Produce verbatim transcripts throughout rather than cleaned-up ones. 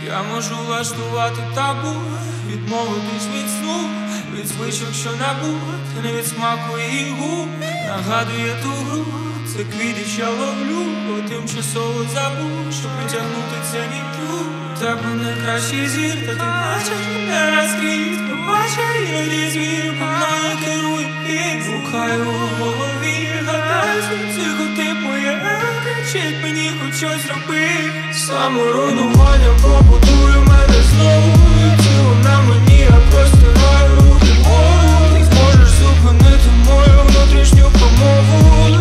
Я можу влаштувати табу, відмовитись від сну, від звичок, що набути, не від смаку і губ. Нагадує ту гру, це квіти, що ловлю, бо тимчасово забув, щоб притягнути це ніхто. Тебе найкращий звір, та ти бачиш мене наскрізь. Побачай, іноді звір, по мною керує піт. Блукаю у голові, гадаю, психотип моє кричить мені хоч щось роби. Саморуйнування побудує мене знову, і тіло на мені, я простираю руки вгору. Ти зможеш зупинити мою внутрішню промову.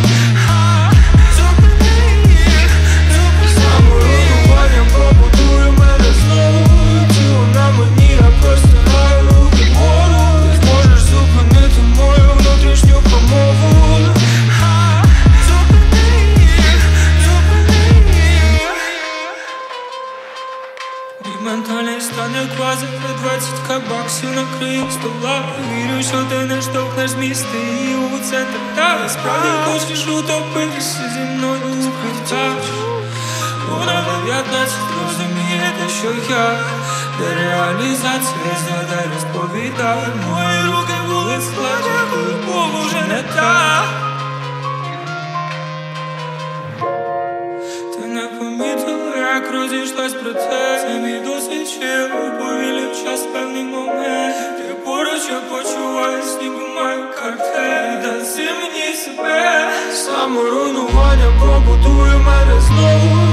Саморуйнування побудує мене знову, і тіло на мені, я простираю руки вгору. Ти зможеш зупинити мою внутрішню промову. Ментальний стан як ваза, за двадцять баксів накрию стола. Вірю, що ти не штовхнеш з міста і у центр. Та справді хочеш утопитися зі мною у спитач. Вона дев'ятнадцять розумієте, що я дереалізація, згадай, розповідай. Мої руки були складні, коли Бог уже не так. Ти не помітила, як розійшлась про це. Це мій досвід, що я уповілив час певний момент. Ти поруч, я почуваюсь, ніби маю картель. Даси мені себе. Саморуйнування побудує мене знову,